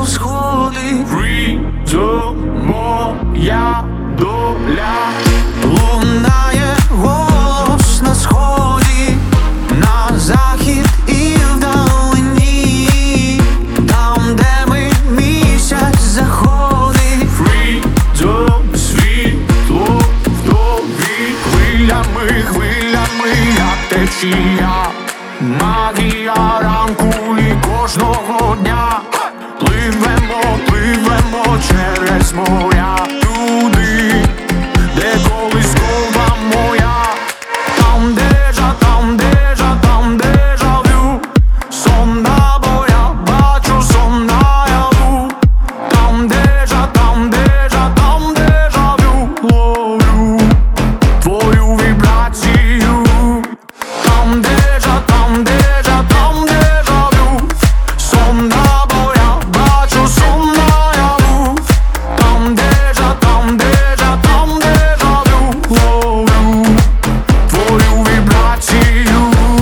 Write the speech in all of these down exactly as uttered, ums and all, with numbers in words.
на сходи. Freedom, моя доля. Лунає голос на сході, на захід і вдалині, там, де ми місяць заходить. Freedom, світло вдові. Хвилями, хвилями, як течія, магія ранку і кожного дня. Пливемо, пливемо через моря, туди, де колискова моя. Там дежа, там дежа, там дежавю. Сон або я бачу сон наяву. Там дежа, там дежа, там дежавю. Ловлю твою вібрацію. Там дежа, там дежа, там дежавю. Сон або я бачу сон наяву. Там дежа, там дежа, там дежавю. Ловлю твою вібрацію.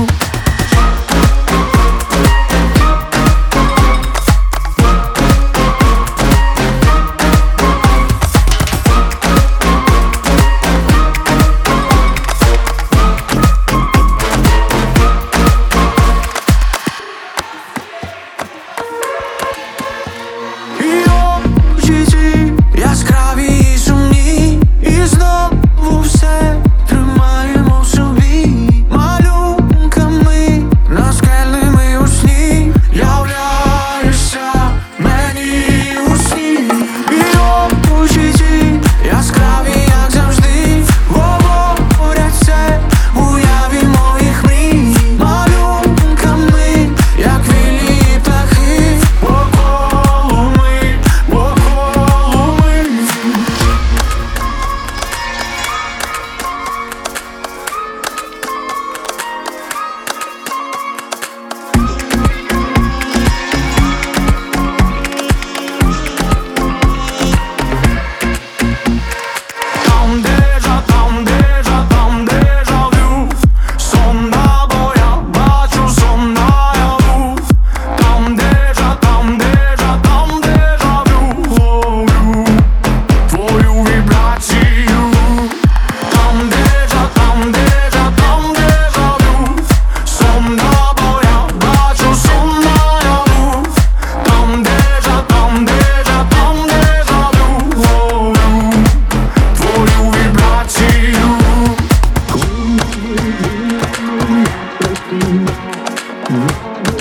І очі ці яскраві і сумні, і знову все тримаємо в собі. Малюнками наскельними у сні являєшся мені у сні. І очі ці яскраві, як завжди, говорять це в уяві моїх мрій. Малюнками, як вільні птахи, по колу ми, по колу ми. Там дежа, там дежа, там дежавю. Сон або я бачу сон наяву. Там дежа, там дежа, там дежавю. Ловлю твою вібрацію. Там дежа, там дежа, там дежавю. Сон або я бачу сон наяву. Там дежа, там дежа, там дежавю. Ловлю твою вібрацію. Thank you.